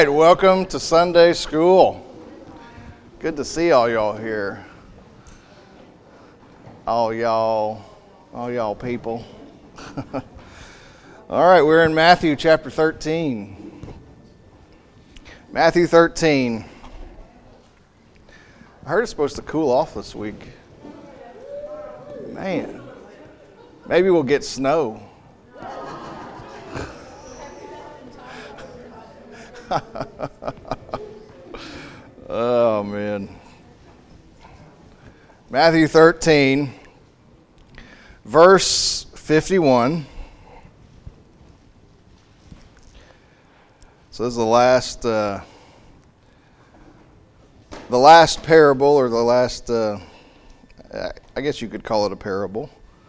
Welcome to Sunday School. Good to see all y'all here. All y'all people. All right, we're in Matthew chapter 13. Matthew 13. I heard it's supposed to cool off this week. Man, maybe we'll get snow. Oh, man. Matthew 13, verse 51. So this is the last parable, or the last, I guess you could call it a parable.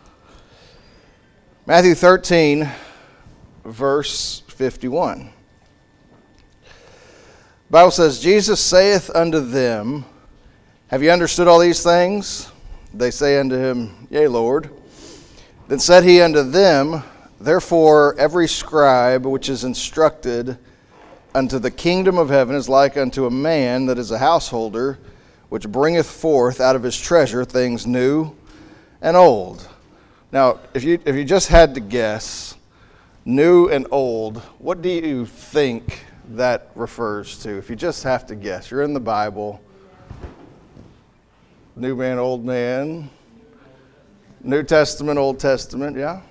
Matthew 13, verse 51. The Bible says, Jesus saith unto them, Have ye understood all these things? They say unto him, Yea, Lord. Then said he unto them, Therefore every scribe which is instructed unto the kingdom of heaven is like unto a man that is a householder, which bringeth forth out of his treasure things new and old. Now, if you just had to guess, new and old, what do you think that refers to? If you just have to guess, you're in the Bible. New man, old man. New Testament, Old Testament. Yeah.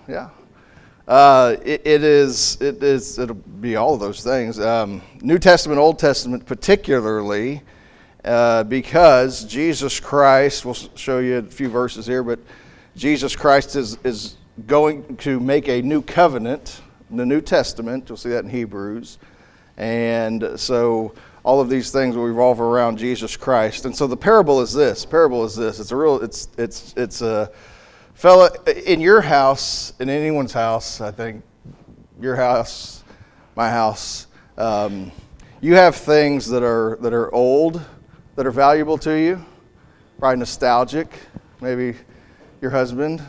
It'll be all of those things. New Testament, Old Testament, particularly because Jesus Christ. We'll show you a few verses here, but Jesus Christ is going to make a new covenant in the New Testament. You'll see that in Hebrews. And so all of these things will revolve around Jesus Christ. And so the parable is this. It's a fella in your house, in anyone's house, I think, your house, my house. You have things that are old, that are valuable to you, probably nostalgic. Maybe your husband.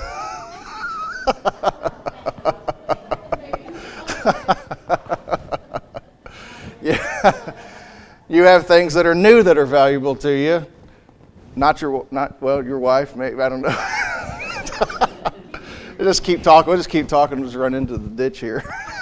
Yeah, you have things that are new that are valuable to you. Your wife, maybe, I don't know. We'll just keep talking. We'll just run into the ditch here.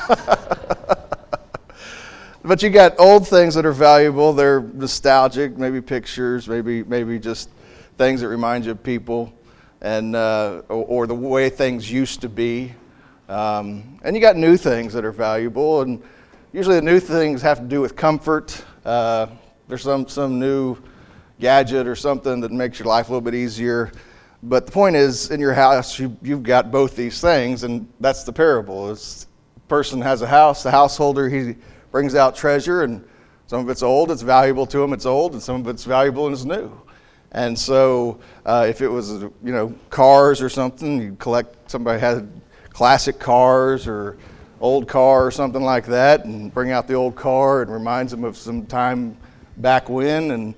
But you got old things that are valuable. They're nostalgic, maybe pictures, maybe just things that remind you of people, and or the way things used to be. And you got new things that are valuable, and usually the new things have to do with comfort. There's some new gadget or something that makes your life a little bit easier. But the point is, in your house, you've got both these things, and that's the parable. A person has a house, the householder, he brings out treasure, and some of it's old, it's valuable to him, it's old, and some of it's valuable and it's new. And so if it was, cars or something, you'd collect, somebody had classic cars or old car or something like that, and bring out the old car and reminds them of some time back when,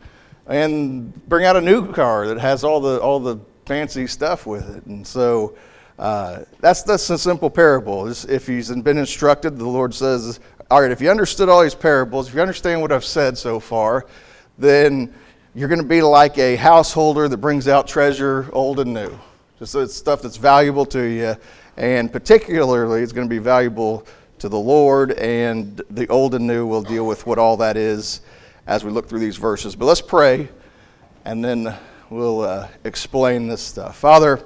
and bring out a new car that has all the fancy stuff with it. And so that's a simple parable. If he's been instructed, the Lord says, all right, if you understood all these parables, if you understand what I've said so far, then you're going to be like a householder that brings out treasure old and new. Just it's stuff that's valuable to you. And particularly, it's going to be valuable to the Lord, and the old and new will deal with what all that is as we look through these verses. But let's pray, and then we'll explain this stuff. Father,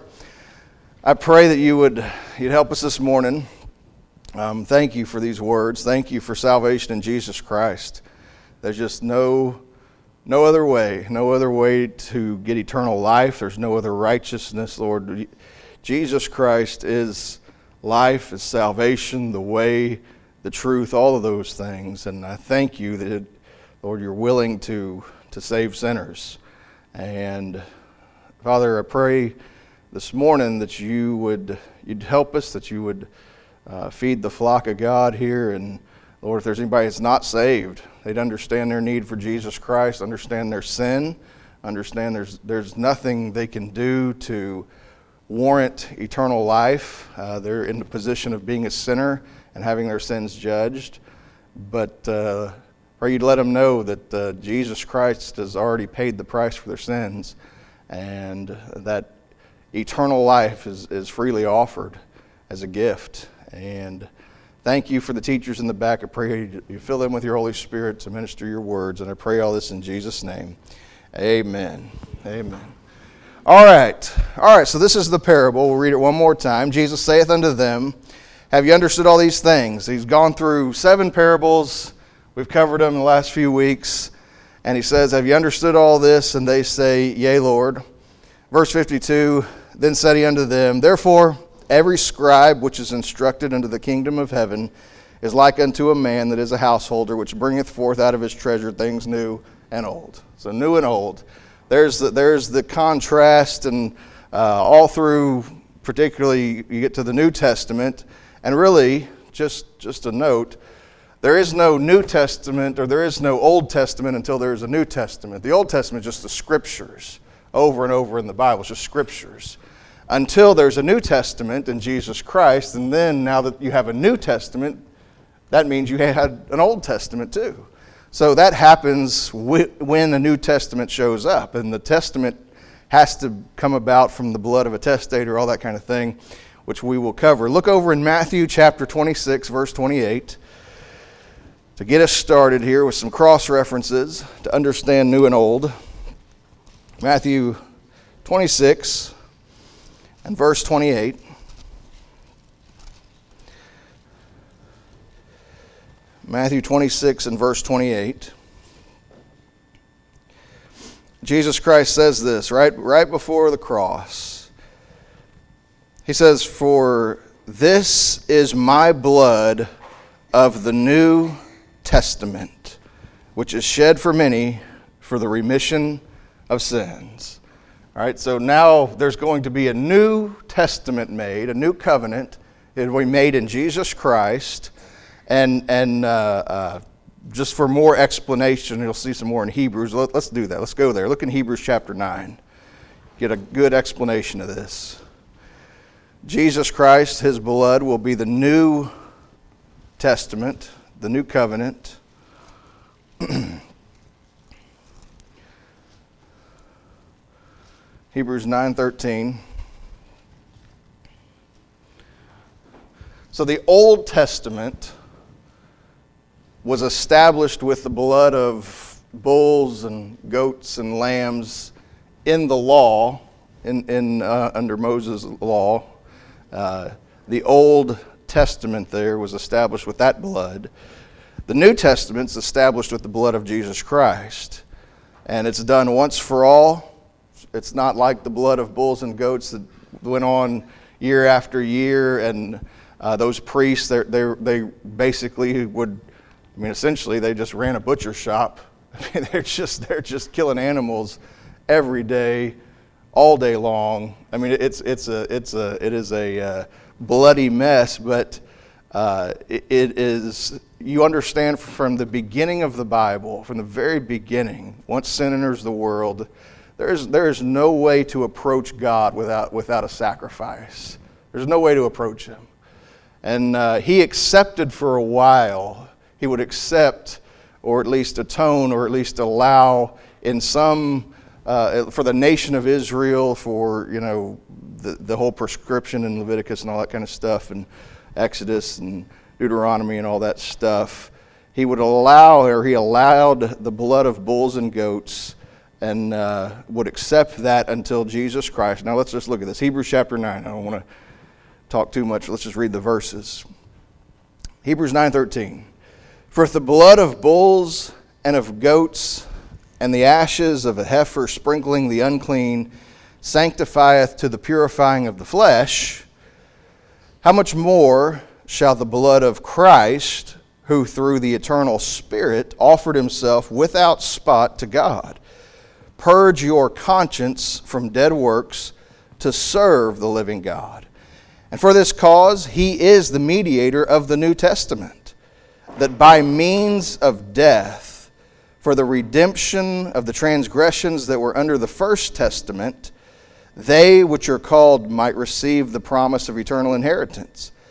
I pray that you'd help us this morning. Thank you for these words. Thank you for salvation in Jesus Christ. There's just no other way to get eternal life. There's no other righteousness, Lord. Jesus Christ is life, is salvation, the way, the truth, all of those things. And I thank you that, Lord, you're willing to save sinners. And Father, I pray this morning that you'd help us, that you would feed the flock of God here. And Lord, if there's anybody that's not saved, they'd understand their need for Jesus Christ, understand their sin, understand there's nothing they can do to warrant eternal life. They're in the position of being a sinner and having their sins judged. But Pray you'd let them know that Jesus Christ has already paid the price for their sins, and that eternal life is freely offered as a gift. And thank you for the teachers in the back. I pray you fill them with your Holy Spirit to minister your words. And I pray all this in Jesus' name. Amen. Amen. All right. So this is the parable. We'll read it one more time. Jesus saith unto them, have you understood all these things? He's gone through 7 parables. We've covered them in the last few weeks. And he says, have you understood all this? And they say, yea, Lord. Verse 52, then said he unto them, therefore every scribe which is instructed unto the kingdom of heaven is like unto a man that is a householder, which bringeth forth out of his treasure things new and old. So new and old. There's the contrast, and all through, particularly you get to the New Testament, and really, just a note, there is no New Testament or there is no Old Testament until there is a New Testament. The Old Testament is just the Scriptures over and over in the Bible. It's just Scriptures. Until there's a New Testament in Jesus Christ, and then now that you have a New Testament, that means you had an Old Testament too. So that happens when the New Testament shows up, and the Testament has to come about from the blood of a testator, all that kind of thing, which we will cover. Look over in Matthew chapter 26, verse 28, to get us started here with some cross-references to understand new and old. Matthew 26 and verse 28. Matthew 26 and verse 28. Jesus Christ says this right before the cross. He says, for this is my blood of the New Testament, which is shed for many for the remission of sins. All right, so now there's going to be a new testament made, a new covenant. It will be made in Jesus Christ. And just for more explanation, you'll see some more in Hebrews. Let's do that. Let's go there. Look in Hebrews chapter 9. Get a good explanation of this. Jesus Christ, his blood, will be the New Testament, the New Covenant. Hebrews 9:13. So the Old Testament was established with the blood of bulls and goats and lambs in the law, under Moses' law. The Old Testament there was established with that blood. The New Testament's established with the blood of Jesus Christ. And it's done once for all. It's not like the blood of bulls and goats that went on year after year, and those priests, they basically would, essentially they just ran a butcher shop. They're just killing animals every day, all day long. It is a bloody mess, but it is. You understand from the beginning of the Bible, from the very beginning, once sin enters the world, there is no way to approach God without a sacrifice. There's no way to approach Him, and He accepted for a while. He would accept, or at least atone, or at least allow in some for the nation of Israel, for the whole prescription in Leviticus and all that kind of stuff, and Exodus and Deuteronomy and all that stuff. He would allow, or He allowed, the blood of bulls and goats, and would accept that until Jesus Christ. Now let's just look at this. Hebrews chapter 9. I don't want to talk too much. Let's just read the verses. Hebrews 9:13. For if the blood of bulls and of goats and the ashes of a heifer sprinkling the unclean sanctifieth to the purifying of the flesh, how much more shall the blood of Christ, who through the eternal Spirit offered Himself without spot to God, purge your conscience from dead works to serve the living God? And for this cause He is the mediator of the New Testament, that by means of death, for the redemption of the transgressions that were under the first testament, they which are called might receive the promise of eternal inheritance.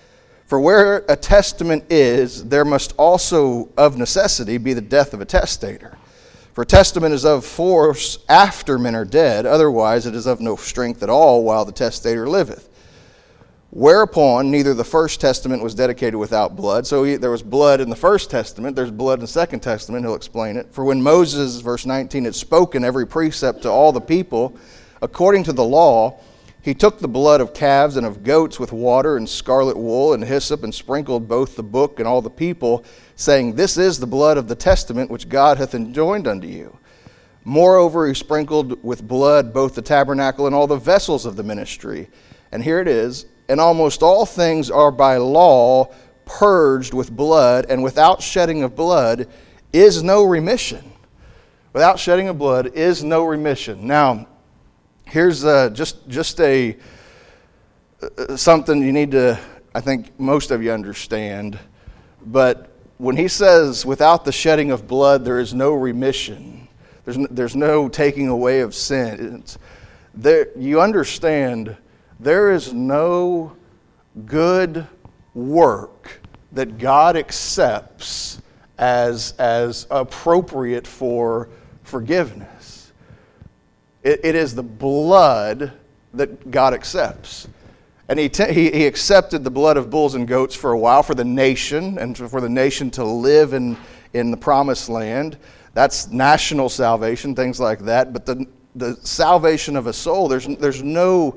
For where a testament is, there must also of necessity be the death of a testator. For testament is of force after men are dead, otherwise it is of no strength at all while the testator liveth. Whereupon neither the first testament was dedicated without blood. So there was blood in the first testament, there's blood in the second testament, he'll explain it. For when Moses, verse 19, had spoken every precept to all the people, according to the law, he took the blood of calves and of goats with water and scarlet wool and hyssop, and sprinkled both the book and all the people, saying, This is the blood of the testament which God hath enjoined unto you. Moreover, he sprinkled with blood both the tabernacle and all the vessels of the ministry. And here it is, and almost all things are by law purged with blood, and without shedding of blood is no remission. Without shedding of blood is no remission. Now, here's just a something you need to, I think most of you understand, but when he says, without the shedding of blood, there is no remission. There's no taking away of sin. You understand, there is no good work that God accepts as appropriate for forgiveness. It is the blood that God accepts. And he accepted the blood of bulls and goats for a while for the nation, and for the nation to live in the promised land. That's national salvation, things like that. But the salvation of a soul, there's no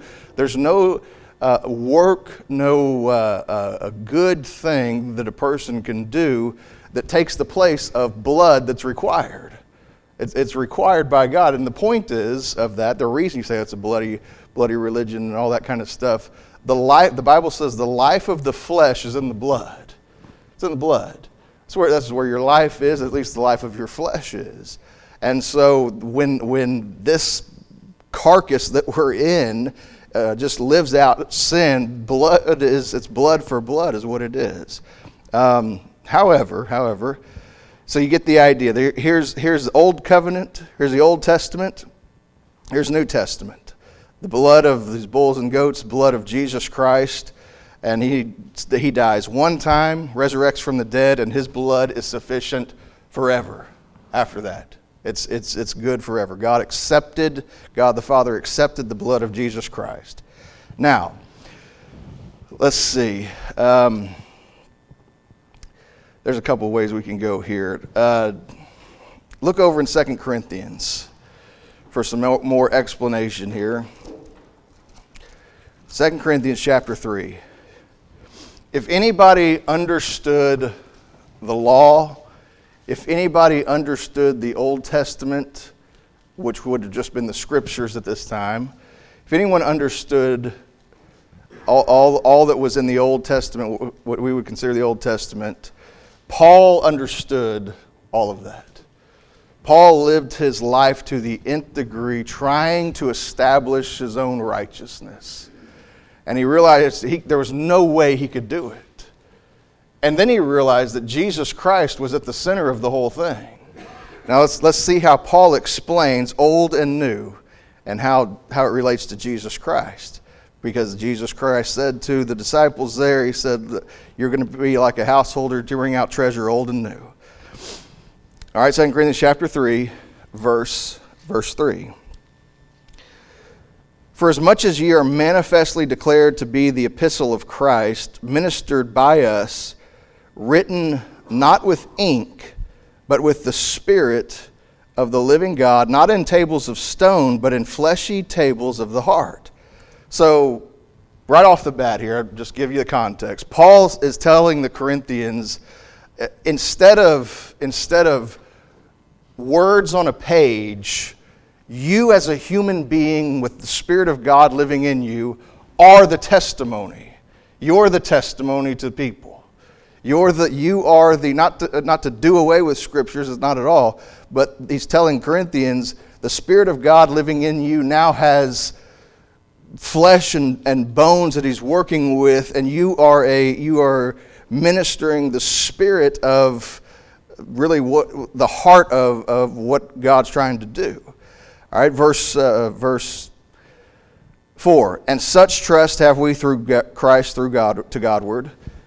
work, a good thing that a person can do that takes the place of blood that's required. It's required by God. And the point is of that, the reason you say it's a bloody religion and all that kind of stuff, the Bible says the life of the flesh is in the blood. It's in the blood. That's where your life is, at least the life of your flesh is. And so when this carcass that we're in just lives out sin, it's blood for blood is what it is. However, so you get the idea. Here's the Old Covenant, here's the Old Testament, here's New Testament. The blood of these bulls and goats, blood of Jesus Christ, and he dies one time, resurrects from the dead, and his blood is sufficient forever after that. It's good forever. God the Father accepted the blood of Jesus Christ. Now, let's see. There's a couple of ways we can go here. Look over in 2 Corinthians for some more explanation here. 2 Corinthians chapter 3. If anybody understood the law, if anybody understood the Old Testament, which would have just been the scriptures at this time, if anyone understood all that was in the Old Testament, what we would consider the Old Testament, Paul understood all of that. Paul lived his life to the nth degree, trying to establish his own righteousness. And he realized there was no way he could do it. And then he realized that Jesus Christ was at the center of the whole thing. Now let's see how Paul explains Old and New and how it relates to Jesus Christ. Because Jesus Christ said to the disciples there, he said, you're going to be like a householder to bring out treasure old and new. All right, 2 Corinthians chapter 3, verse 3. For as much as ye are manifestly declared to be the epistle of Christ, ministered by us, written not with ink, but with the Spirit of the living God, not in tables of stone, but in fleshy tables of the heart. So, right off the bat here, I'll just give you the context. Paul is telling the Corinthians, instead of words on a page, you as a human being with the Spirit of God living in you are the testimony. You're the testimony to people. You are the not to do away with scriptures, it's not at all, but he's telling Corinthians, the Spirit of God living in you now has flesh and bones that he's working with, and you are ministering the spirit of really what the heart of what God's trying to do. All right, verse 4. And such trust have we through Christ through God to Godward.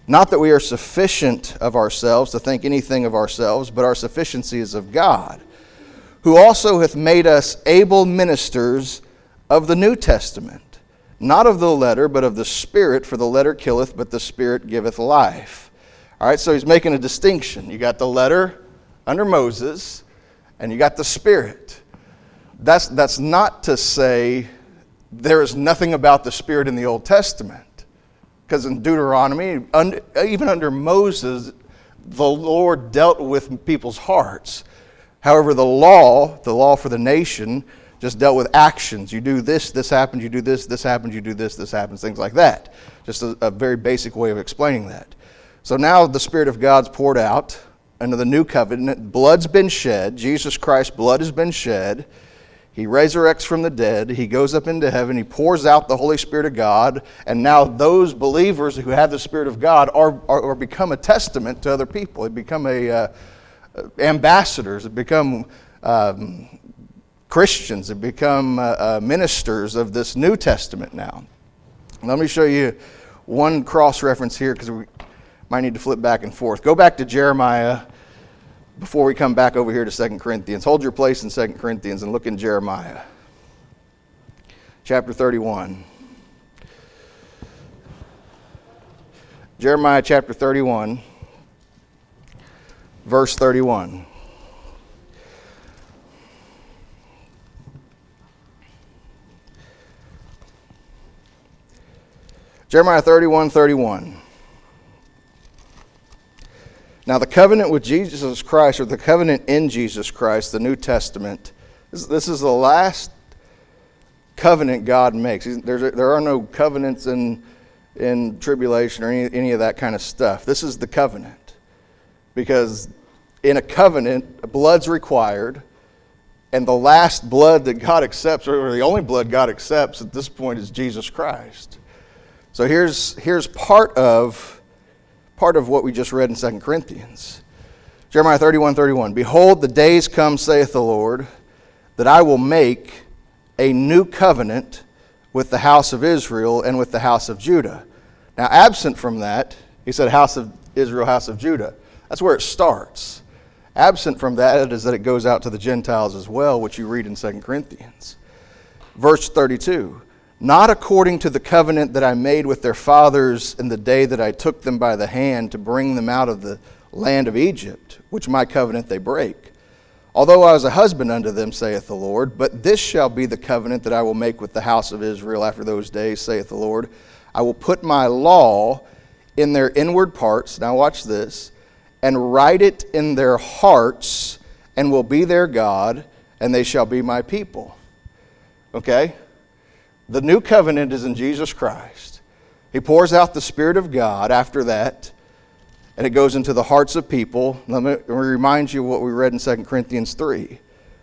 Not that we are sufficient of ourselves to think anything of ourselves, but our sufficiency is of God, who also hath made us able ministers of the New Testament, not of the letter, but of the Spirit, for the letter killeth, but the Spirit giveth life. All right, so he's making a distinction. You got the letter under Moses, and you got the Spirit. That's not to say there is nothing about the Spirit in the Old Testament. Because in Deuteronomy, even under Moses, the Lord dealt with people's hearts. However, the law for the nation, just dealt with actions. You do this, this happens, you do this happens, you do this happens, things like that. Just a very basic way of explaining that. So now the Spirit of God's poured out under the new covenant. Blood's been shed. Jesus Christ's blood has been shed. He resurrects from the dead. He goes up into heaven. He pours out the Holy Spirit of God. And now those believers who have the Spirit of God are become a testament to other people. They become ambassadors. They become Christians. They become ministers of this New Testament now. Let me show you one cross-reference here because we might need to flip back and forth. Go back to Jeremiah before we come back over here to 2 Corinthians. Hold your place in 2 Corinthians and look in Jeremiah. Chapter 31. Jeremiah chapter 31, verse 31. Jeremiah 31:31. Now the covenant with Jesus Christ, or the covenant in Jesus Christ, the New Testament, this is the last covenant God makes. There are no covenants in tribulation or any of that kind of stuff. This is the covenant. Because in a covenant, blood's required, and the last blood that God accepts, or the only blood God accepts at this point, is Jesus Christ. So here's part of what we just read in 2 Corinthians. Jeremiah 31:31. Behold, the days come, saith the Lord, that I will make a new covenant with the house of Israel and with the house of Judah. Now, absent from that, he said house of Israel, house of Judah. That's where it starts. Absent from that is that it goes out to the Gentiles as well, which you read in 2 Corinthians. Verse 32. Not according to the covenant that I made with their fathers in the day that I took them by the hand to bring them out of the land of Egypt, which my covenant they break. Although I was a husband unto them, saith the Lord, but this shall be the covenant that I will make with the house of Israel after those days, saith the Lord. I will put my law in their inward parts, now watch this, and write it in their hearts, and will be their God, and they shall be my people. Okay? The new covenant is in Jesus Christ. He pours out the Spirit of God after that, and it goes into the hearts of people. Let me remind you what we read in 2 Corinthians 3,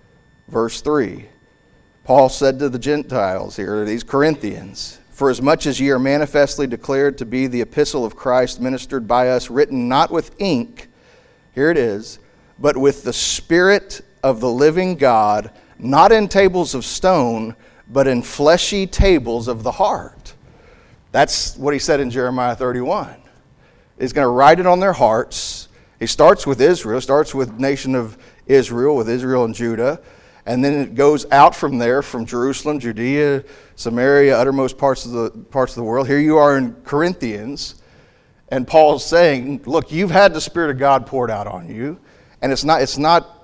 verse 3. Paul said to the Gentiles here, these Corinthians, for as much as ye are manifestly declared to be the epistle of Christ ministered by us, written not with ink, here it is, but with the Spirit of the living God, not in tables of stone, but in fleshy tables of the heart. That's what he said in Jeremiah 31. He's going to write it on their hearts. He starts with Israel, starts with nation of Israel, with Israel and Judah, and then it goes out from there, from Jerusalem, Judea, Samaria, uttermost parts of the world. Here you are in Corinthians, and Paul's saying, look, you've had the Spirit of God poured out on you, and it's a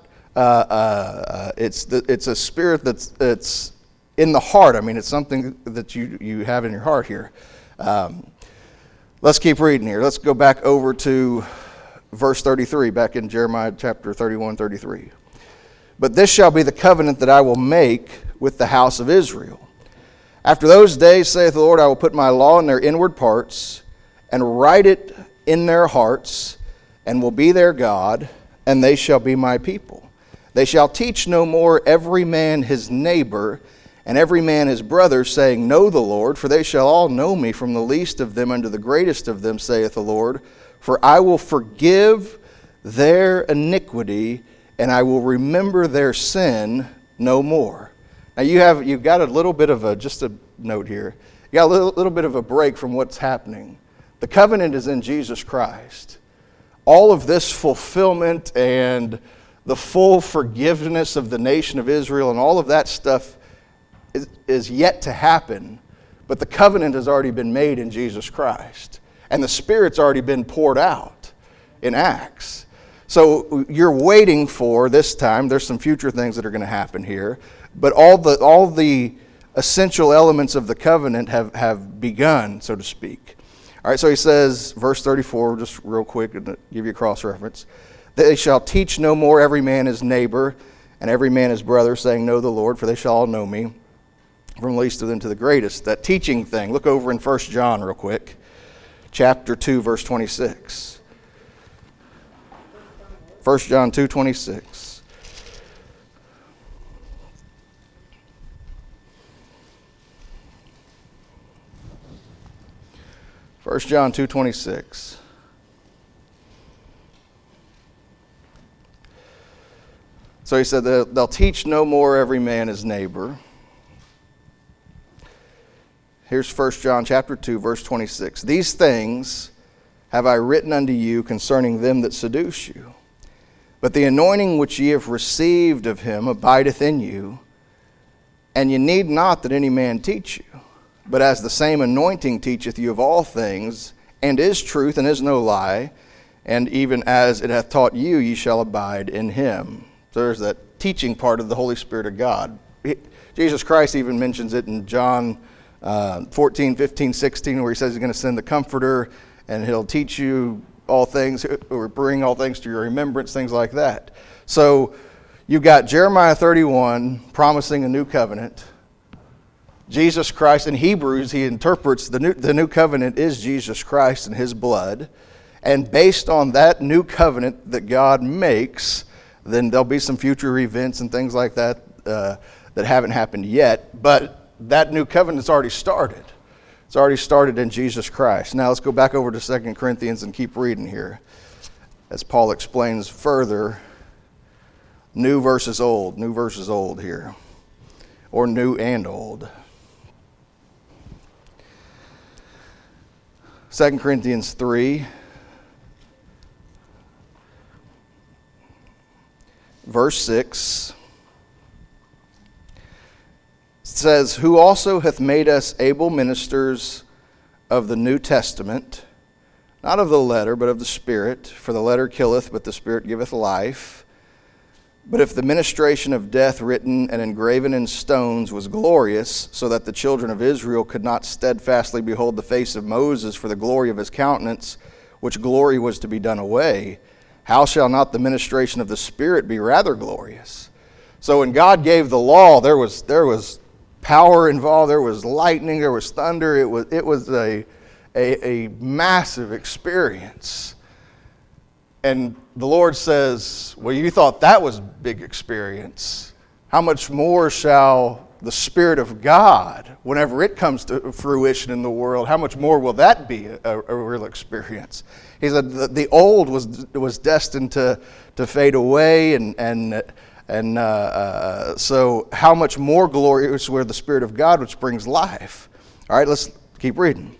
spirit that's in the heart. I mean, it's something that you have in your heart here. Let's keep reading here. Let's go back over to verse 33, back in Jeremiah chapter 31:33. But this shall be the covenant that I will make with the house of Israel. After those days, saith the Lord, I will put my law in their inward parts, and write it in their hearts, and will be their God, and they shall be my people. They shall teach no more every man his neighbor, and every man his brother, saying, Know the Lord, for they shall all know me, from the least of them unto the greatest of them, saith the Lord. For I will forgive their iniquity, and I will remember their sin no more. Now you've got a little bit of just a note here. You got a little bit of a break from what's happening. The covenant is in Jesus Christ. All of this fulfillment and the full forgiveness of the nation of Israel and all of that stuff is yet to happen. But the covenant has already been made in Jesus Christ. And the Spirit's already been poured out in Acts. So you're waiting for this time. There's some future things that are going to happen here. But all the essential elements of the covenant have begun, so to speak. All right, so he says, verse 34, just real quick, and give you a cross-reference. They shall teach no more every man his neighbor, and every man his brother, saying, Know the Lord, for they shall all know me, from the least of them to the greatest. That teaching thing, look over in 1 John real quick, chapter 2, verse 26. 1 John 2:26. 1 John 2:26. So he said that they'll teach no more every man his neighbor. Here's 1 John chapter 2, verse 26. These things have I written unto you concerning them that seduce you. But the anointing which ye have received of him abideth in you, and ye need not that any man teach you. But as the same anointing teacheth you of all things, and is truth, and is no lie, and even as it hath taught you, ye shall abide in him. So there's that teaching part of the Holy Spirit of God. Jesus Christ even mentions it in John 14, 15, 16, where he says he's going to send the Comforter, and he'll teach you all things, or bring all things to your remembrance, things like that. So you've got Jeremiah 31 promising a new covenant. Jesus Christ, in Hebrews, he interprets the new covenant is Jesus Christ and his blood. And based on that new covenant that God makes, then there'll be some future events and things like that that haven't happened yet. But that new covenant's already started. It's already started in Jesus Christ. Now let's go back over to 2 Corinthians and keep reading here. As Paul explains further, new versus old here. Or new and old. 2 Corinthians 3, verse 6, says, Who also hath made us able ministers of the New Testament, not of the letter, but of the Spirit. For the letter killeth, but the Spirit giveth life. But if the ministration of death written and engraven in stones was glorious, so that the children of Israel could not steadfastly behold the face of Moses for the glory of his countenance, which glory was to be done away, how shall not the ministration of the Spirit be rather glorious? So when God gave the law, there was power involved, there was lightning, there was thunder. It was a massive experience. And the Lord says, well, you thought that was a big experience. How much more shall the Spirit of God, whenever it comes to fruition in the world, how much more will that be a real experience? He said the old was destined to fade away, and so how much more glorious where the Spirit of God, which brings life. All right, let's keep reading.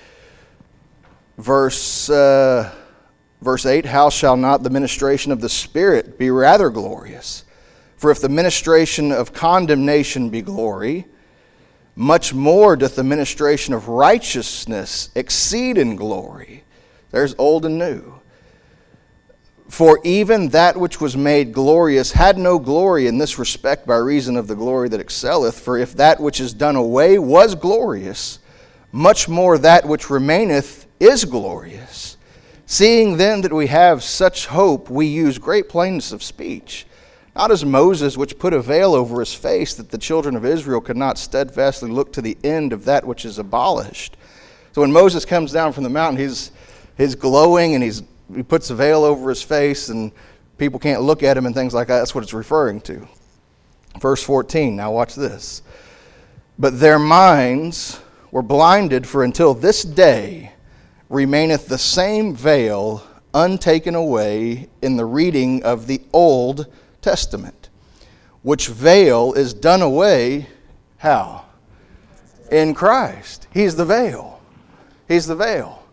Verse 8, How shall not the ministration of the Spirit be rather glorious? For if the ministration of condemnation be glory, much more doth the ministration of righteousness exceed in glory. There's old and new. For even that which was made glorious had no glory in this respect by reason of the glory that excelleth. For if that which is done away was glorious, much more that which remaineth is glorious. Seeing then that we have such hope, we use great plainness of speech. Not as Moses, which put a veil over his face, that the children of Israel could not steadfastly look to the end of that which is abolished. So when Moses comes down from the mountain, he's glowing, and he puts a veil over his face, and people can't look at him and things like that. That's what it's referring to. Verse 14, now watch this. But their minds were blinded, for until this day remaineth the same veil untaken away in the reading of the Old Testament, which veil is done away, how? In Christ. He's the veil. He's the veil.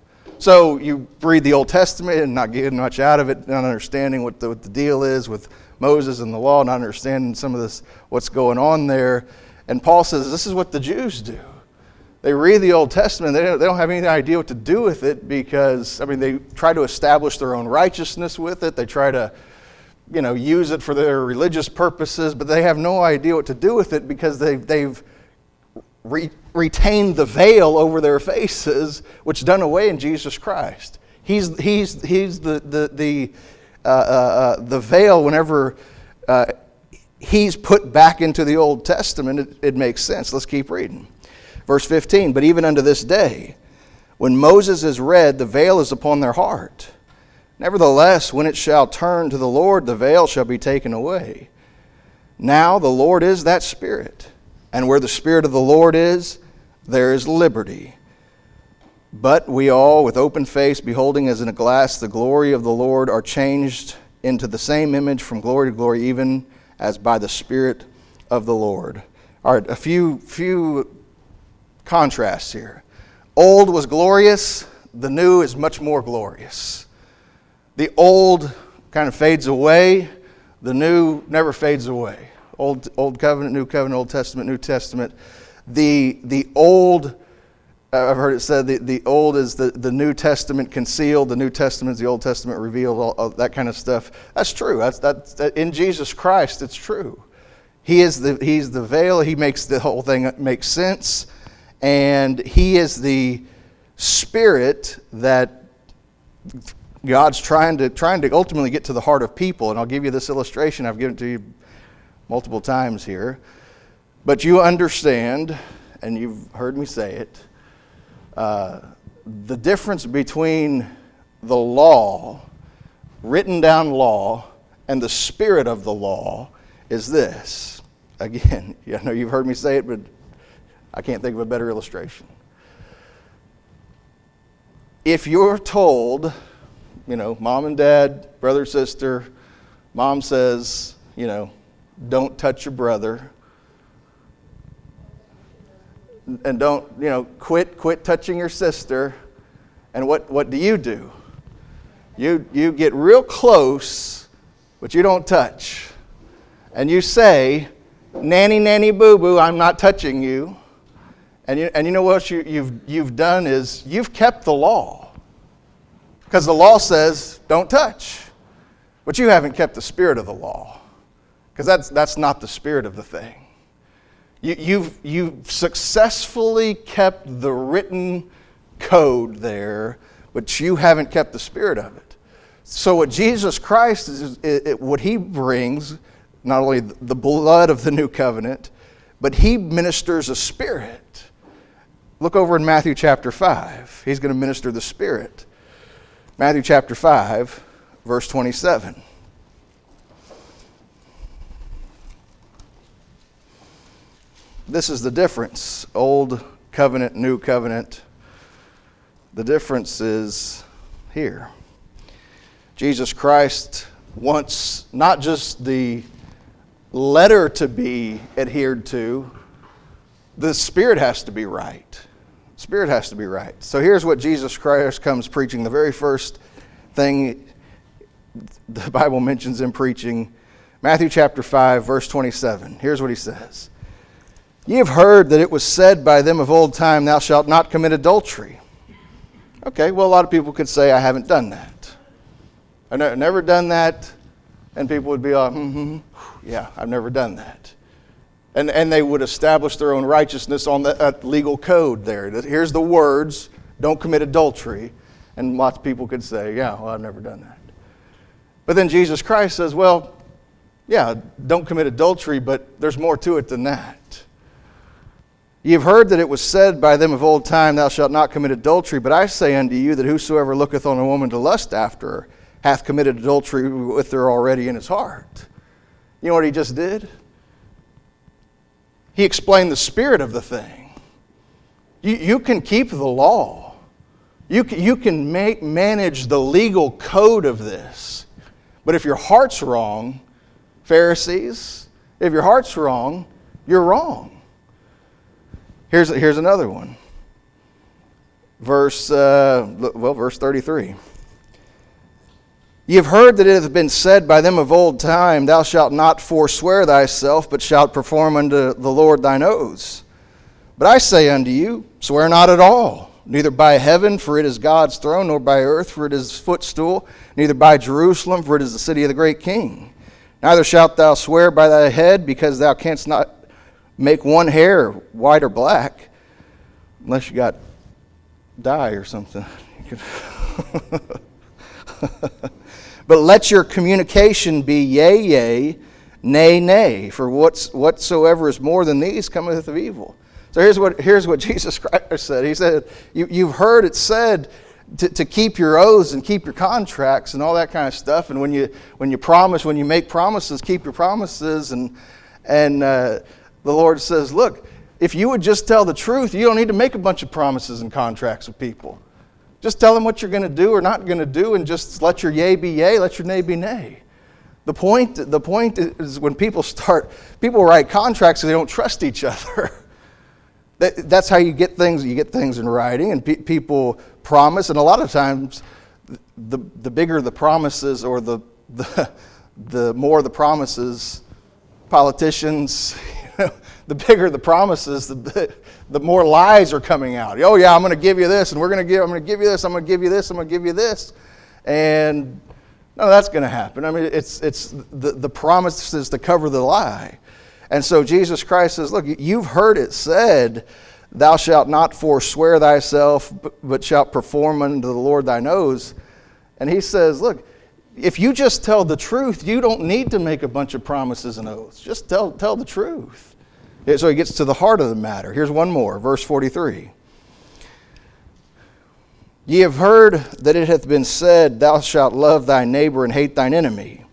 So you read the Old Testament and not getting much out of it, not understanding what the deal is with Moses and the law, not understanding some of this, what's going on there. And Paul says this is what the Jews do. They read the Old Testament, they don't have any idea what to do with it because, they try to establish their own righteousness with it. They try to, use it for their religious purposes, but they have no idea what to do with it because they've retained the veil over their faces, which is done away in Jesus Christ. He's the veil whenever he's put back into the Old Testament. It makes sense. Let's keep reading. Verse 15, but even unto this day, when Moses is read, the veil is upon their heart. Nevertheless, when it shall turn to the Lord, the veil shall be taken away. Now the Lord is that Spirit, and where the Spirit of the Lord is, there is liberty. But we all, with open face, beholding as in a glass the glory of the Lord, are changed into the same image from glory to glory, even as by the Spirit of the Lord. All right, a few contrasts here. Old was glorious, the new is much more glorious. The old kind of fades away, the new never fades away. Old covenant, New Covenant, Old Testament, New Testament. The old, I've heard it said, the old is the New Testament concealed, the New Testament is the Old Testament revealed, all that kind of stuff. That's true. That's in Jesus Christ, it's true. He's the veil. He makes the whole thing make sense. And He is the Spirit that God's trying to ultimately get to the heart of people. And I'll give you this illustration. I've given it to you multiple times here. But you understand, and you've heard me say it, the difference between the law, written down law, and the spirit of the law is this. Again, I know you've heard me say it, but I can't think of a better illustration. If you're told, mom and dad, brother, sister, mom says, don't touch your brother, and don't, quit touching your sister, and what do? You get real close, but you don't touch. And you say, nanny, nanny, boo-boo, I'm not touching you. And you know what you've done is you've kept the law. Because the law says, don't touch. But you haven't kept the spirit of the law. Because that's not the spirit of the thing. You've successfully kept the written code there, but you haven't kept the spirit of it. So what Jesus Christ is what He brings, not only the blood of the new covenant, but He ministers a spirit. Look over in Matthew chapter 5. He's going to minister the Spirit. Matthew chapter 5, verse 27. This is the difference. Old covenant, new covenant. The difference is here. Jesus Christ wants not just the letter to be adhered to, the spirit has to be right. Spirit has to be right. So here's what Jesus Christ comes preaching. The very first thing the Bible mentions Him preaching, Matthew chapter 5, verse 27. Here's what He says. Ye have heard that it was said by them of old time, thou shalt not commit adultery. Okay, well, a lot of people could say, I haven't done that. I've never done that. And people would be like, yeah, I've never done that. And they would establish their own righteousness on that legal code there. Here's the words, don't commit adultery. And lots of people could say, yeah, well, I've never done that. But then Jesus Christ says, well, yeah, don't commit adultery, but there's more to it than that. Ye have heard that it was said by them of old time, thou shalt not commit adultery. But I say unto you that whosoever looketh on a woman to lust after her hath committed adultery with her already in his heart. You know what He just did? He explained the spirit of the thing. You can keep the law. You can manage the legal code of this. But if your heart's wrong, Pharisees, if your heart's wrong, you're wrong. Here's another one. verse 33. Ye have heard that it hath been said by them of old time, Thou shalt not forswear thyself, but shalt perform unto the Lord thine oaths. But I say unto you, swear not at all, neither by heaven, for it is God's throne, nor by earth, for it is his footstool, neither by Jerusalem, for it is the city of the great King. Neither shalt thou swear by thy head, because thou canst not make one hair white or black, unless you got dye or something. But let your communication be yea, yea, nay, nay, for whatsoever is more than these cometh of evil. So here's what Jesus Christ said. He said, you've heard it said to keep your oaths and keep your contracts and all that kind of stuff. And when you promise, when you make promises, keep your promises. And the Lord says, look, if you would just tell the truth, you don't need to make a bunch of promises and contracts with people. Just tell them what you're going to do or not going to do, and just let your yea be yea, let your nay be nay. The point is when people write contracts and they don't trust each other. That's how you get things. You get things in writing, and people promise, and a lot of times, the bigger the promises, or the more the promises, politicians, the bigger the promises, the more lies are coming out. Oh yeah, I'm going to give you this, and I'm going to give you this, I'm going to give you this, I'm going to give you this, and none of that's going to happen. I mean, it's the promise is to cover the lie. And so Jesus Christ says, look, you've heard it said, thou shalt not forswear thyself, but shalt perform unto the Lord thine oaths. And he says, look, if you just tell the truth, you don't need to make a bunch of promises and oaths. Just tell the truth. So he gets to the heart of the matter. Here's one more, verse 43. Ye have heard that it hath been said, Thou shalt love thy neighbor and hate thine enemy.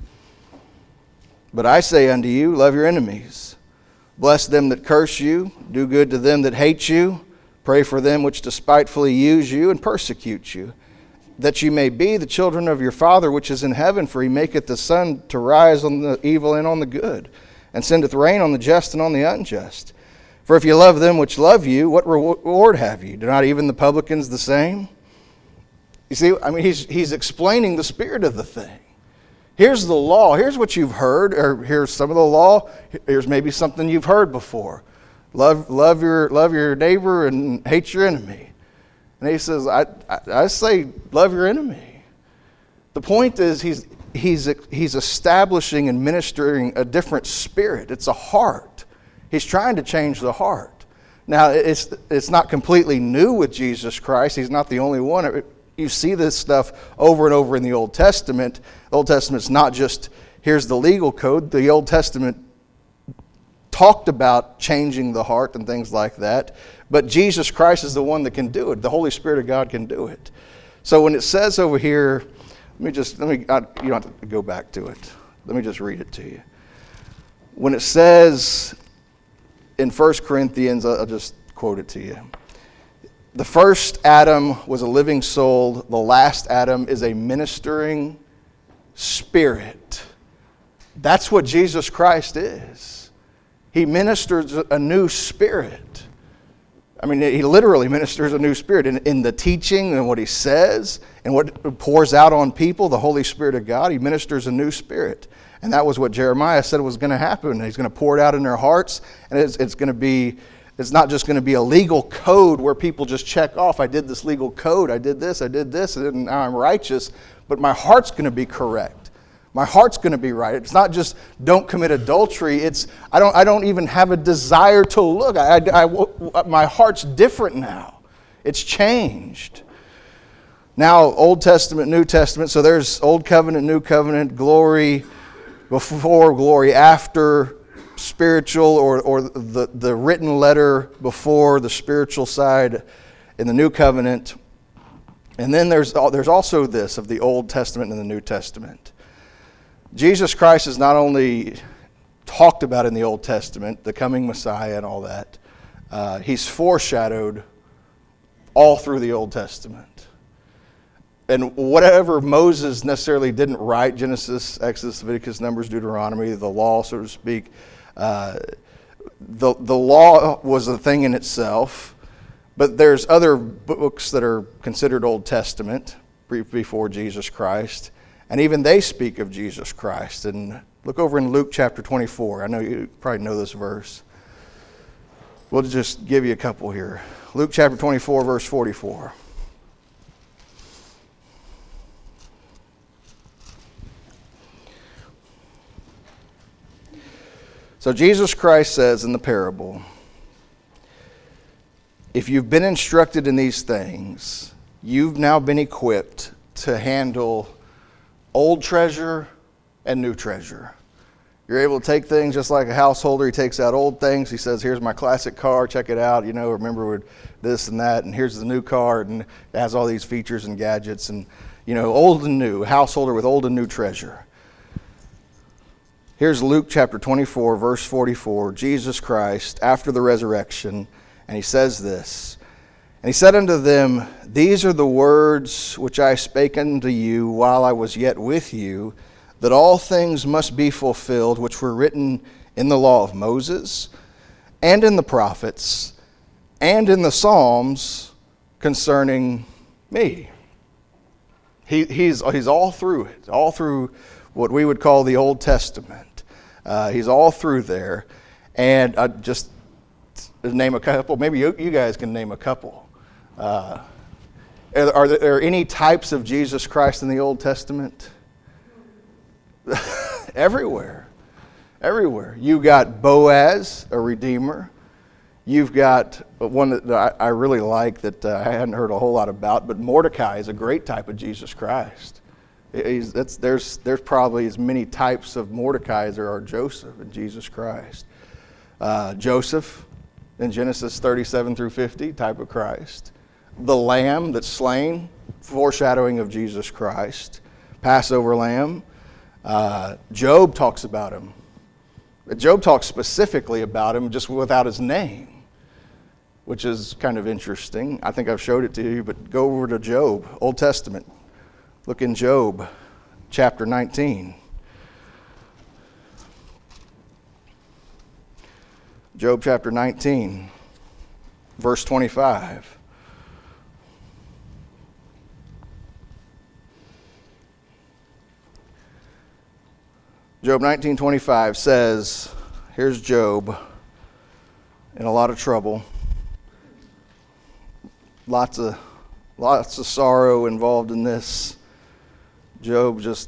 But I say unto you, love your enemies. Bless them that curse you. Do good to them that hate you. Pray for them which despitefully use you and persecute you, that you may be the children of your Father which is in heaven, for he maketh the sun to rise on the evil and on the good, and sendeth rain on the just and on the unjust. For if you love them which love you, what reward have you? Do not even the publicans the same? You see, I mean, he's explaining the spirit of the thing. Here's the law. Here's what you've heard, or here's some of the law. Here's maybe something you've heard before. Love your neighbor and hate your enemy. And he says, I say love your enemy. The point is he's establishing and ministering a different spirit. It's a heart. He's trying to change the heart. Now, it's not completely new with Jesus Christ. He's not the only one. You see this stuff over and over in the Old Testament. The Old Testament's not just, here's the legal code. The Old Testament talked about changing the heart and things like that. But Jesus Christ is the one that can do it. The Holy Spirit of God can do it. So when it says over here, you don't have to go back to it. Let me just read it to you. When it says in 1 Corinthians, I'll just quote it to you. The first Adam was a living soul. The last Adam is a ministering spirit. That's what Jesus Christ is. He ministers a new spirit. I mean, he literally ministers a new spirit in the teaching and what he says and what pours out on people, the Holy Spirit of God. He ministers a new spirit. And that was what Jeremiah said was going to happen. He's going to pour it out in their hearts, and it's not just going to be a legal code where people just check off, I did this legal code, I did this, and now I'm righteous. But my heart's going to be correct. My heart's going to be right. It's not just don't commit adultery. It's I don't even have a desire to look. My heart's different now. It's changed. Now, Old Testament, New Testament. So there's Old Covenant, New Covenant, glory before, glory after, spiritual or the written letter before, the spiritual side in the New Covenant. And then there's also this of the Old Testament and the New Testament. Jesus Christ is not only talked about in the Old Testament, the coming Messiah and all that, he's foreshadowed all through the Old Testament. And whatever Moses necessarily didn't write, Genesis, Exodus, Leviticus, Numbers, Deuteronomy, the law, so to speak, the law was a thing in itself, But there's other books that are considered Old Testament before Jesus Christ, and even they speak of Jesus Christ. And look over in Luke chapter 24. I know you probably know this verse. We'll just give you a couple here. Luke chapter 24, verse 44. So Jesus Christ says in the parable, if you've been instructed in these things, you've now been equipped to handle old treasure and new treasure. You're able to take things just like a householder. He takes out old things. He says, here's my classic car. Check it out. Remember this and that. And here's the new car. And it has all these features and gadgets. And, old and new. A householder with old and new treasure. Here's Luke chapter 24, verse 44. Jesus Christ, after the resurrection, and he says this. And he said unto them, these are the words which I spake unto you while I was yet with you, that all things must be fulfilled which were written in the law of Moses, and in the prophets, and in the Psalms concerning me. He's all through it, all through what we would call the Old Testament. He's all through there. And just name a couple. Maybe you guys can name a couple. Are there any types of Jesus Christ in the Old Testament? Everywhere. You got Boaz, a redeemer. You've got one that I really like that I hadn't heard a whole lot about, but Mordecai is a great type of Jesus Christ. There's probably as many types of Mordecai as there are Joseph in Jesus Christ. Joseph in Genesis 37 through 50, type of Christ. The lamb that's slain, foreshadowing of Jesus Christ. Passover lamb. Job talks about him. Job talks specifically about him just without his name, which is kind of interesting. I think I've showed it to you, but go over to Job, Old Testament. Look in Job chapter 19. Job chapter 19, verse 25. Job 19:25 says, here's Job in a lot of trouble. Lots of sorrow involved in this. Job just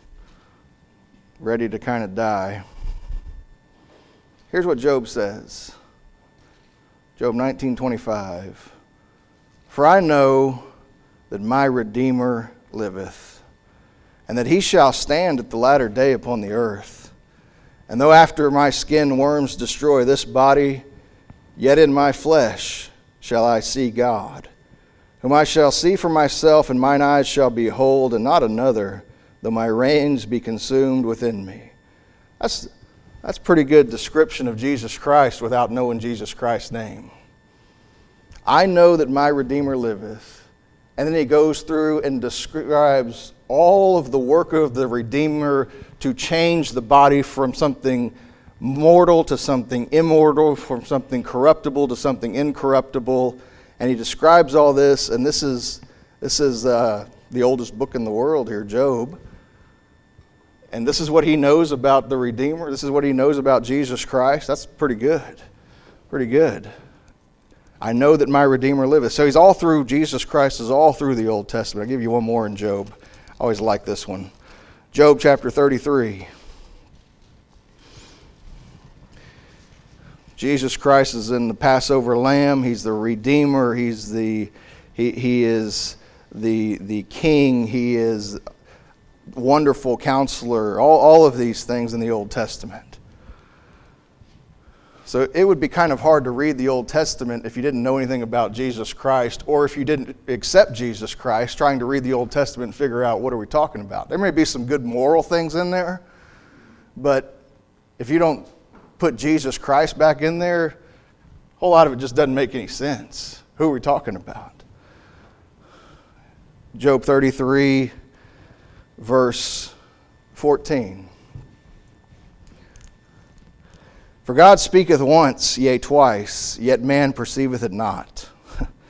ready to kind of die. Here's what Job says. Job 19:25. For I know that my Redeemer liveth, and that he shall stand at the latter day upon the earth. And though after my skin worms destroy this body, yet in my flesh shall I see God, whom I shall see for myself, and mine eyes shall behold, and not another, though my reins be consumed within me. That's a pretty good description of Jesus Christ without knowing Jesus Christ's name. I know that my Redeemer liveth. And then he goes through and describes all of the work of the Redeemer to change the body from something mortal to something immortal, from something corruptible to something incorruptible. And he describes all this, and this is the oldest book in the world here, Job. And this is what he knows about the Redeemer. This is what he knows about Jesus Christ. That's pretty good. Pretty good. I know that my Redeemer liveth. So he's all through, Jesus Christ is all through the Old Testament. I'll give you one more in Job. I always like this one. Job chapter 33. Jesus Christ is in the Passover lamb. He's the Redeemer. He is the King. He is wonderful counselor. All of these things in the Old Testament. So it would be kind of hard to read the Old Testament if you didn't know anything about Jesus Christ, or if you didn't accept Jesus Christ, trying to read the Old Testament and figure out what are we talking about. There may be some good moral things in there, but if you don't put Jesus Christ back in there, a whole lot of it just doesn't make any sense. Who are we talking about? Job 33, verse 14. For God speaketh once, yea, twice, yet man perceiveth it not.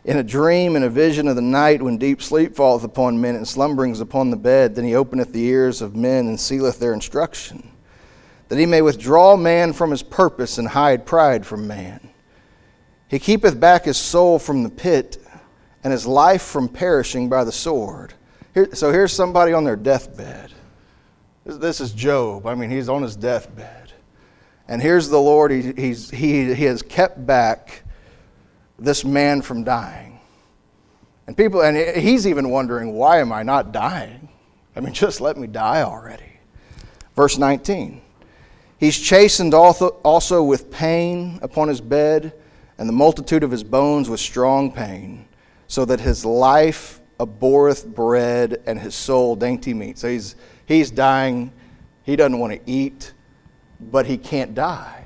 In a dream and a vision of the night, when deep sleep falleth upon men, and slumberings upon the bed, then he openeth the ears of men, and sealeth their instruction, that he may withdraw man from his purpose, and hide pride from man. He keepeth back his soul from the pit, and his life from perishing by the sword. So here's somebody on their deathbed. This is Job. I mean, he's on his deathbed. And here's the Lord. He has kept back this man from dying. And he's even wondering, why am I not dying? I mean, just let me die already. Verse 19. He's chastened also with pain upon his bed, and the multitude of his bones with strong pain, so that his life abhorreth bread, and his soul dainty meat. So he's dying. He doesn't want to eat, but he can't die.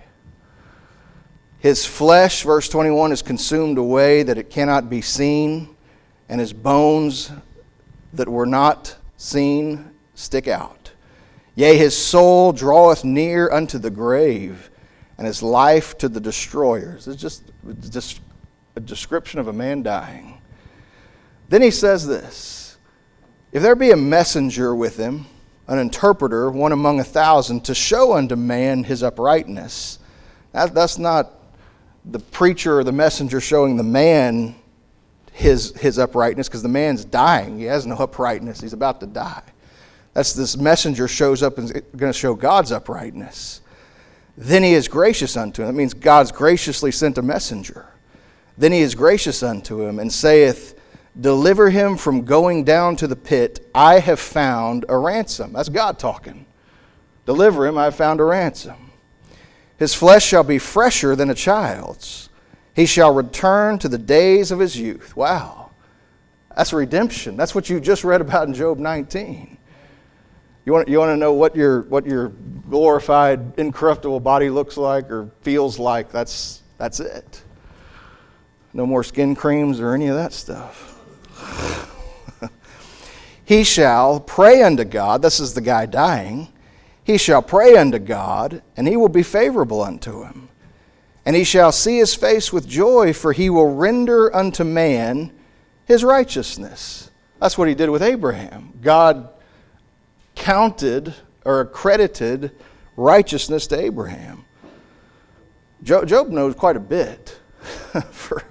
His flesh, verse 21, is consumed away that it cannot be seen, and his bones that were not seen stick out. Yea, his soul draweth near unto the grave, and his life to the destroyers. It's just a description of a man dying. Then he says this, if there be a messenger with him, an interpreter, one among 1,000, to show unto man his uprightness. That's not the preacher or the messenger showing the man his uprightness, because the man's dying. He has no uprightness. He's about to die. That's this messenger shows up and is going to show God's uprightness. Then he is gracious unto him. That means God's graciously sent a messenger. Then he is gracious unto him and saith, deliver him from going down to the pit. I have found a ransom. That's God talking. Deliver him, I have found a ransom. His flesh shall be fresher than a child's. He shall return to the days of his youth. Wow. That's redemption. That's what you just read about in Job 19. You want to know what your glorified, incorruptible body looks like or feels like? That's it. No more skin creams or any of that stuff. He shall pray unto God. This is the guy dying. He shall pray unto God, and he will be favorable unto him. And he shall see his face with joy, for he will render unto man his righteousness. That's what he did with Abraham. God counted or accredited righteousness to Abraham. Job knows quite a bit for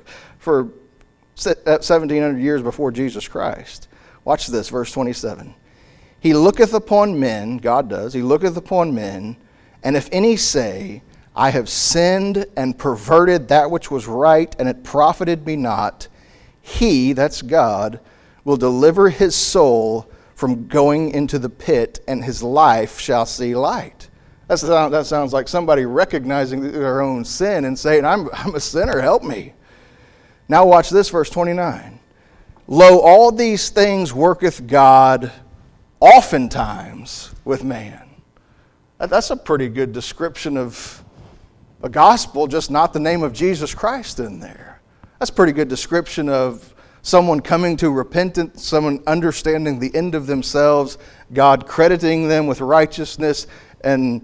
1,700 years before Jesus Christ. Watch this, verse 27. He looketh upon men, God does, he looketh upon men, and if any say, I have sinned and perverted that which was right, and it profited me not, he, that's God, will deliver his soul from going into the pit, and his life shall see light. That sounds like somebody recognizing their own sin and saying, I'm a sinner, help me. Now watch this, verse 29. Lo, all these things worketh God oftentimes with man. That's a pretty good description of a gospel, just not the name of Jesus Christ in there. That's a pretty good description of someone coming to repentance, someone understanding the end of themselves, God crediting them with righteousness, and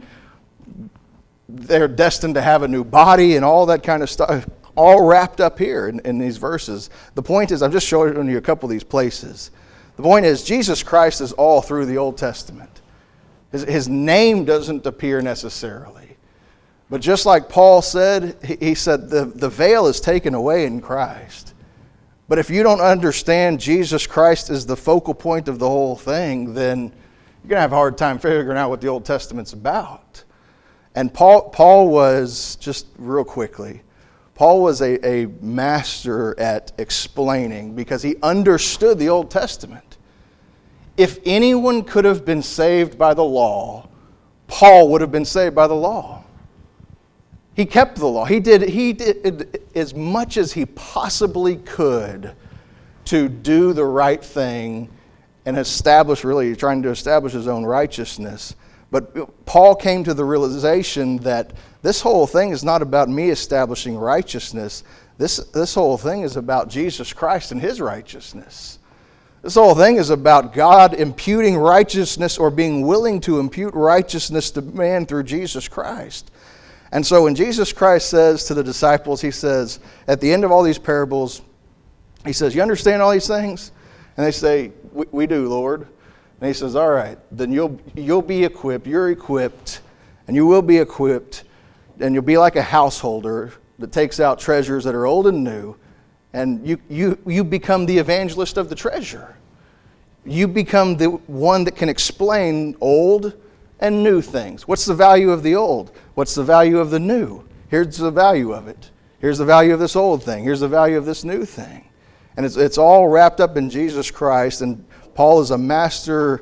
they're destined to have a new body and all that kind of stuff, all wrapped up here in these verses. The point is, I'm just showing you a couple of these places. The point is, Jesus Christ is all through the Old Testament. His name doesn't appear necessarily. But just like Paul said, he said the veil is taken away in Christ. But if you don't understand Jesus Christ as the focal point of the whole thing, then you're going to have a hard time figuring out what the Old Testament's about. And Paul was, just real quickly, Paul was a master at explaining because he understood the Old Testament. If anyone could have been saved by the law, Paul would have been saved by the law. He kept the law. He did as much as he possibly could to do the right thing and trying to establish his own righteousness. But Paul came to the realization that this whole thing is not about me establishing righteousness. This whole thing is about Jesus Christ and his righteousness. This whole thing is about God imputing righteousness or being willing to impute righteousness to man through Jesus Christ. And so when Jesus Christ says to the disciples, he says, at the end of all these parables, He says, you understand all these things? And they say, we do, Lord. And he says, all right, then you'll be equipped. You're equipped, and you will be equipped, and you'll be like a householder that takes out treasures that are old and new, and you become the evangelist of the treasure. You become the one that can explain old and new things. What's the value of the old? What's the value of the new? Here's the value of it. Here's the value of this old thing. Here's the value of this new thing. And it's all wrapped up in Jesus Christ. And Paul is a master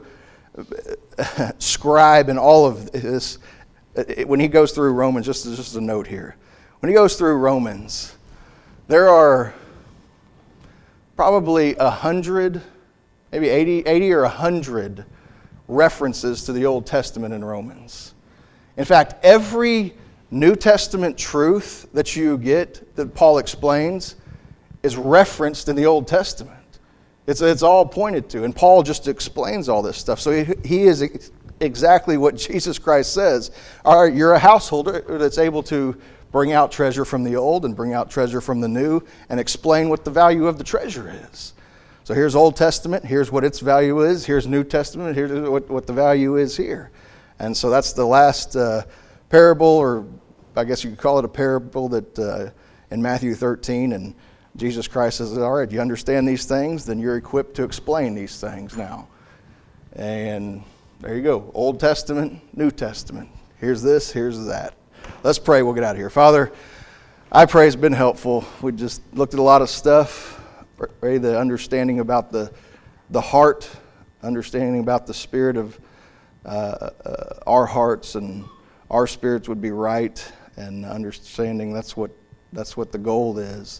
scribe in all of this. When he goes through Romans, just a note here. When he goes through Romans, there are probably 100, maybe 80 or 100 references to the Old Testament in Romans. In fact, every New Testament truth that you get, that Paul explains, is referenced in the Old Testament. It's all pointed to. And Paul just explains all this stuff. So he is exactly what Jesus Christ says. All right, you're a householder that's able to bring out treasure from the old and bring out treasure from the new and explain what the value of the treasure is. So here's Old Testament, here's what its value is, here's New Testament, here's what the value is here. And so that's the last parable, or I guess you could call it a parable, that in Matthew 13, and Jesus Christ says, all right, you understand these things, then you're equipped to explain these things now. And there you go, Old Testament, New Testament. Here's this, here's that. Let's pray, we'll get out of here. Father, I pray it's been helpful. We just looked at a lot of stuff. Pray the understanding about the heart, understanding about the spirit of our hearts and our spirits would be right, and understanding that's what the goal is.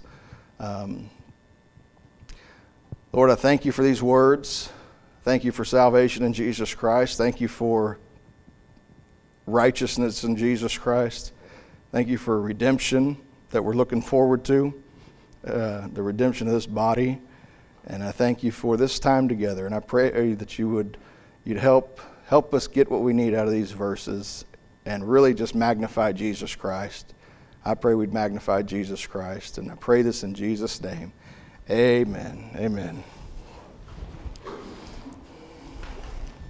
Lord, I thank you for these words. Thank you for salvation in Jesus Christ. Thank you for righteousness in Jesus Christ. Thank you for redemption that we're looking forward to, the redemption of this body. And I thank you for this time together. And I pray that you'd help us get what we need out of these verses and really just magnify Jesus Christ. I pray we'd magnify Jesus Christ. And I pray this in Jesus' name. Amen. Amen.